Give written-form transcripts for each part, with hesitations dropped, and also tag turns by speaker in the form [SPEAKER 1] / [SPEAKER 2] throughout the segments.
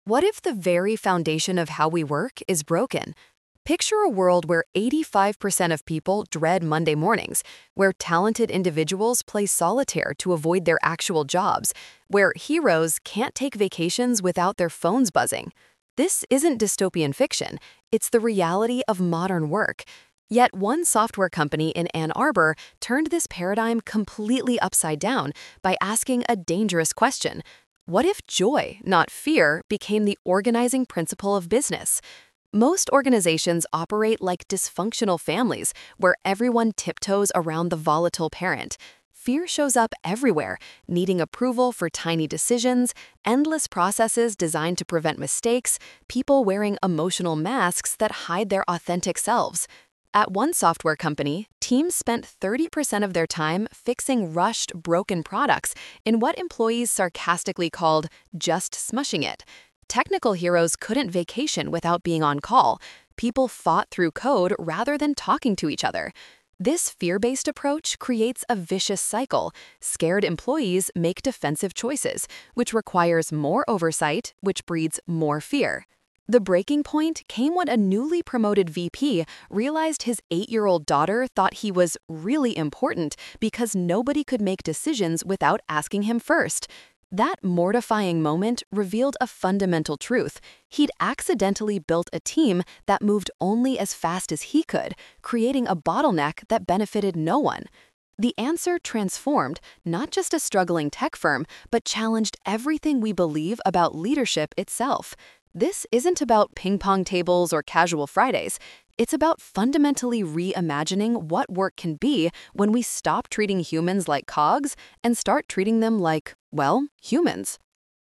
[SPEAKER 1] What if the very foundation of how we work is broken? Picture a world where 85% of people dread Monday mornings, where talented individuals play solitaire to avoid their actual jobs, where heroes can't take vacations without their phones buzzing. This isn't dystopian fiction, it's the reality of modern work. Yet one software company in Ann Arbor turned this paradigm completely upside down by asking a dangerous question. What if joy, not fear, became the organizing principle of business? Most organizations operate like dysfunctional families where everyone tiptoes around the volatile parent. Fear shows up everywhere, needing approval for tiny decisions, endless processes designed to prevent mistakes, people wearing emotional masks that hide their authentic selves. At one software company, teams spent 30% of their time fixing rushed, broken products in what employees sarcastically called just smushing it. Technical heroes couldn't vacation without being on call. People fought through code rather than talking to each other. This fear-based approach creates a vicious cycle. Scared employees make defensive choices, which requires more oversight, which breeds more fear. The breaking point came when a newly promoted VP realized his 8-year-old daughter thought he was really important because nobody could make decisions without asking him first. That mortifying moment revealed a fundamental truth. He'd accidentally built a team that moved only as fast as he could, creating a bottleneck that benefited no one. The answer transformed not just a struggling tech firm, but challenged everything we believe about leadership itself. This isn't about ping pong tables or casual Fridays. It's about fundamentally reimagining what work can be when we stop treating humans like cogs and start treating them like, well, humans.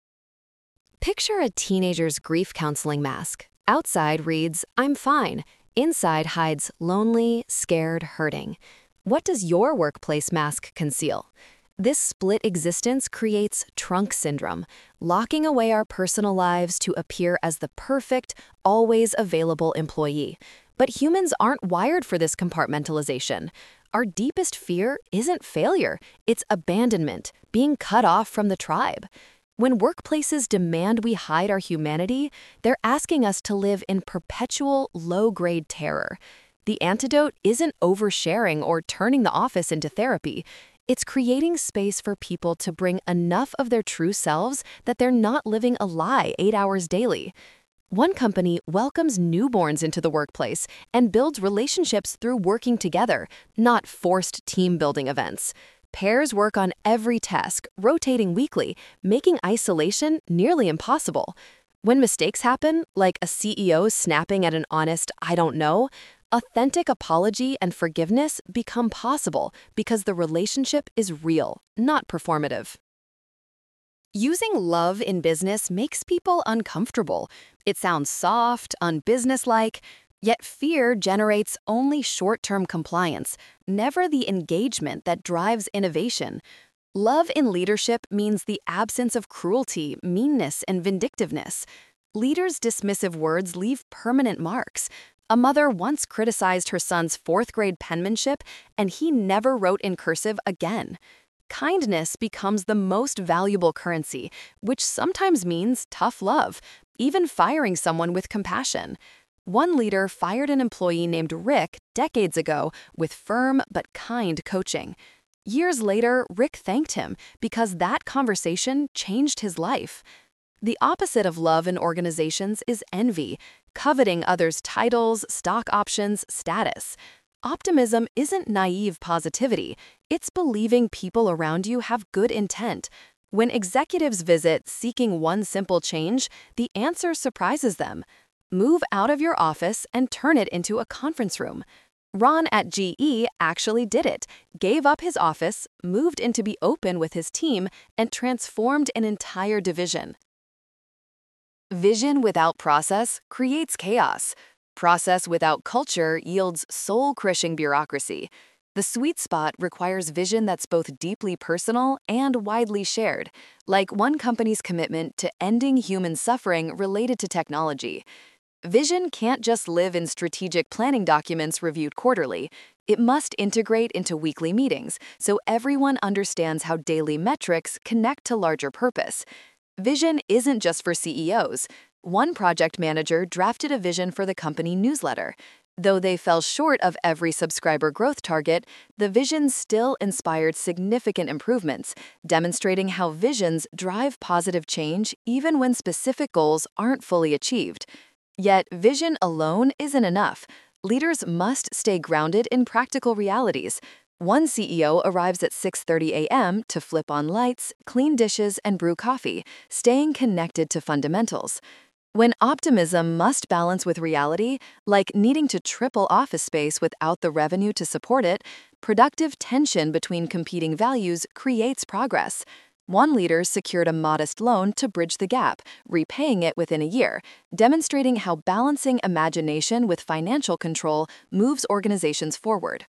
[SPEAKER 1] Picture a teenager's grief counseling mask. Outside reads, "I'm fine." Inside hides lonely, scared, hurting. What does your workplace mask conceal? This split existence creates trunk syndrome, locking away our personal lives to appear as the perfect, always available employee. But humans aren't wired for this compartmentalization. Our deepest fear isn't failure, it's abandonment, being cut off from the tribe. When workplaces demand we hide our humanity, they're asking us to live in perpetual, low-grade terror. The antidote isn't oversharing or turning the office into therapy. It's creating space for people to bring enough of their true selves that they're not living a lie 8 hours daily. One company welcomes newborns into the workplace and builds relationships through working together, not forced team-building events. Pairs work on every task, rotating weekly, making isolation nearly impossible. When mistakes happen, like a CEO snapping at an honest "I don't know," authentic apology and forgiveness become possible because the relationship is real, not performative. Using love in business makes people uncomfortable. It sounds soft, unbusinesslike, yet fear generates only short-term compliance, never the engagement that drives innovation. Love in leadership means the absence of cruelty, meanness, and vindictiveness. Leaders' dismissive words leave permanent marks. A mother once criticized her son's fourth-grade penmanship, and he never wrote in cursive again. Kindness becomes the most valuable currency, which sometimes means tough love, even firing someone with compassion. One leader fired an employee named Rick decades ago with firm but kind coaching. Years later, Rick thanked him because that conversation changed his life. The opposite of love in organizations is envy, coveting others' titles, stock options, status. Optimism isn't naive positivity, it's believing people around you have good intent. When executives visit seeking one simple change, the answer surprises them. Move out of your office and turn it into a conference room. Ron at GE actually did it, gave up his office, moved in to be open with his team, and transformed an entire division. Vision without process creates chaos. Process without culture yields soul-crushing bureaucracy. The sweet spot requires vision that's both deeply personal and widely shared, like one company's commitment to ending human suffering related to technology. Vision can't just live in strategic planning documents reviewed quarterly. It must integrate into weekly meetings so everyone understands how daily metrics connect to larger purpose. Vision isn't just for CEOs. One project manager drafted a vision for the company newsletter. Though they fell short of every subscriber growth target, the vision still inspired significant improvements, demonstrating how visions drive positive change even when specific goals aren't fully achieved. Yet, vision alone isn't enough. Leaders must stay grounded in practical realities. One CEO arrives at 6:30 a.m. to flip on lights, clean dishes, and brew coffee, staying connected to fundamentals. When optimism must balance with reality, like needing to triple office space without the revenue to support it, productive tension between competing values creates progress. One leader secured a modest loan to bridge the gap, repaying it within a year, demonstrating how balancing imagination with financial control moves organizations forward.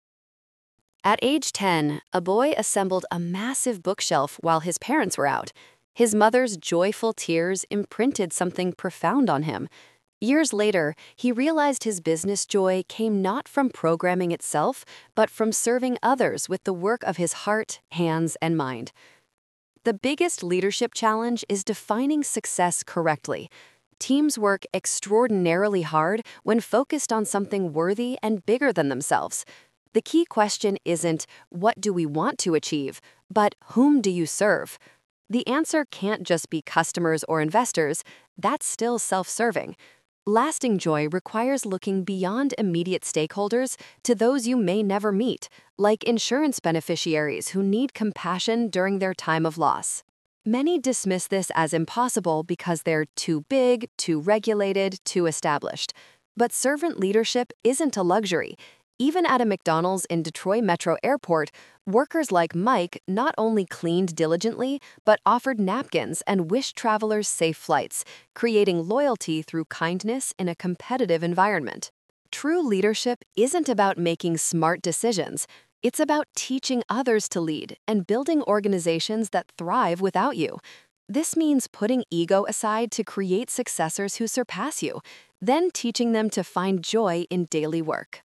[SPEAKER 1] At age 10, a boy assembled a massive bookshelf while his parents were out. His mother's joyful tears imprinted something profound on him. Years later, he realized his business joy came not from programming itself, but from serving others with the work of his heart, hands, and mind. The biggest leadership challenge is defining success correctly. Teams work extraordinarily hard when focused on something worthy and bigger than themselves. The key question isn't, what do we want to achieve, but whom do you serve? The answer can't just be customers or investors. That's still self-serving. Lasting joy requires looking beyond immediate stakeholders to those you may never meet, like insurance beneficiaries who need compassion during their time of loss. Many dismiss this as impossible because they're too big, too regulated, too established. But servant leadership isn't a luxury. Even at a McDonald's in Detroit Metro Airport, workers like Mike not only cleaned diligently, but offered napkins and wished travelers safe flights, creating loyalty through kindness in a competitive environment. True leadership isn't about making smart decisions. It's about teaching others to lead and building organizations that thrive without you. This means putting ego aside to create successors who surpass you, then teaching them to find joy in daily work.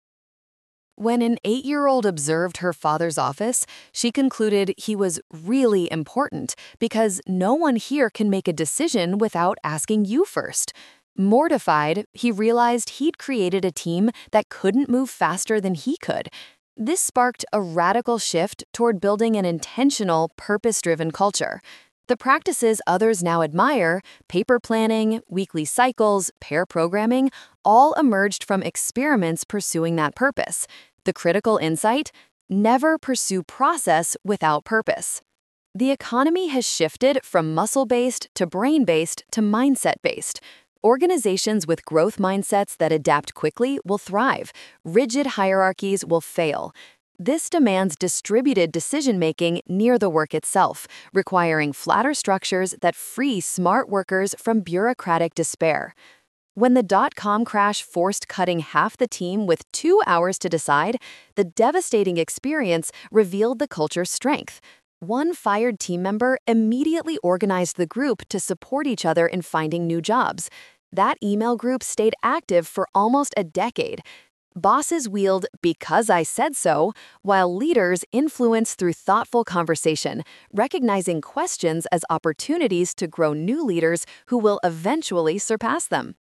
[SPEAKER 1] When an 8-year-old observed her father's office, she concluded he was really important because no one here can make a decision without asking you first. Mortified, he realized he'd created a team that couldn't move faster than he could. This sparked a radical shift toward building an intentional, purpose-driven culture. The practices others now admire, paper planning, weekly cycles, pair programming, all emerged from experiments pursuing that purpose. The critical insight: never pursue process without purpose. The economy has shifted from muscle-based to brain-based to mindset-based. Organizations with growth mindsets that adapt quickly will thrive. Rigid hierarchies will fail. This demands distributed decision-making near the work itself, requiring flatter structures that free smart workers from bureaucratic despair. When the dot-com crash forced cutting half the team with 2 hours to decide, the devastating experience revealed the culture's strength. One fired team member immediately organized the group to support each other in finding new jobs. That email group stayed active for almost a decade. Bosses wield "because I said so," while leaders influence through thoughtful conversation, recognizing questions as opportunities to grow new leaders who will eventually surpass them.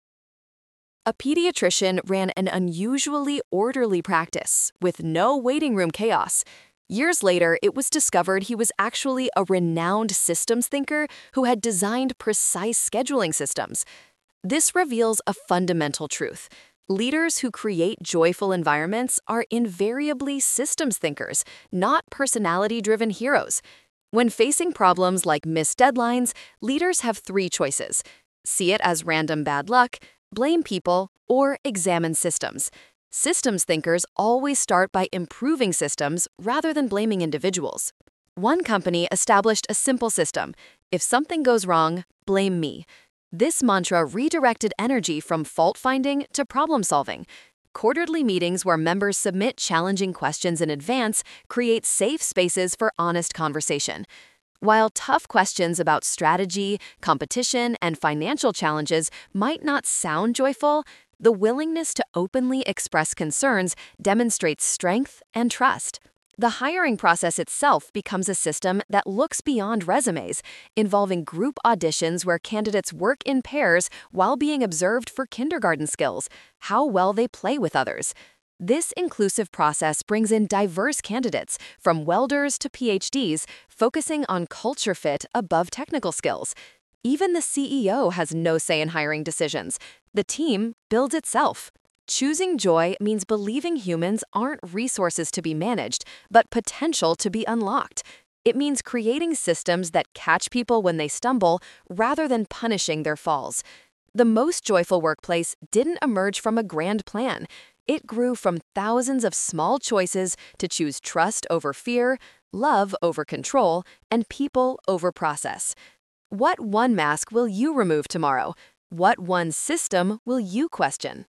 [SPEAKER 1] A pediatrician ran an unusually orderly practice, with no waiting room chaos. Years later, it was discovered he was actually a renowned systems thinker who had designed precise scheduling systems. This reveals a fundamental truth. Leaders who create joyful environments are invariably systems thinkers, not personality-driven heroes. When facing problems like missed deadlines, leaders have 3 choices: see it as random bad luck, blame people, or examine systems. Systems thinkers always start by improving systems rather than blaming individuals. One company established a simple system: if something goes wrong, blame me. This mantra redirected energy from fault-finding to problem-solving. Quarterly meetings where members submit challenging questions in advance create safe spaces for honest conversation. While tough questions about strategy, competition, and financial challenges might not sound joyful, the willingness to openly express concerns demonstrates strength and trust. The hiring process itself becomes a system that looks beyond resumes, involving group auditions where candidates work in pairs while being observed for kindergarten skills, how well they play with others. This inclusive process brings in diverse candidates, from welders to PhDs, focusing on culture fit above technical skills. Even the CEO has no say in hiring decisions. The team builds itself. Choosing joy means believing humans aren't resources to be managed, but potential to be unlocked. It means creating systems that catch people when they stumble rather than punishing their falls. The most joyful workplace didn't emerge from a grand plan. It grew from thousands of small choices to choose trust over fear, love over control, and people over process. What one mask will you remove tomorrow? What one system will you question?